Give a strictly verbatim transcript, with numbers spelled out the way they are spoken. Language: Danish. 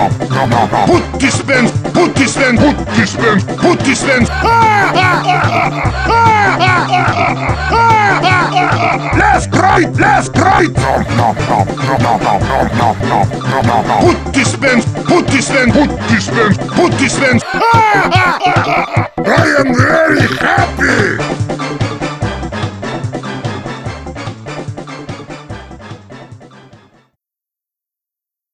Puttispens, puttispens, puttispens, puttispens. Left, right, left, right. Puttispens, puttispens, puttispens, puttispens. I am very happy.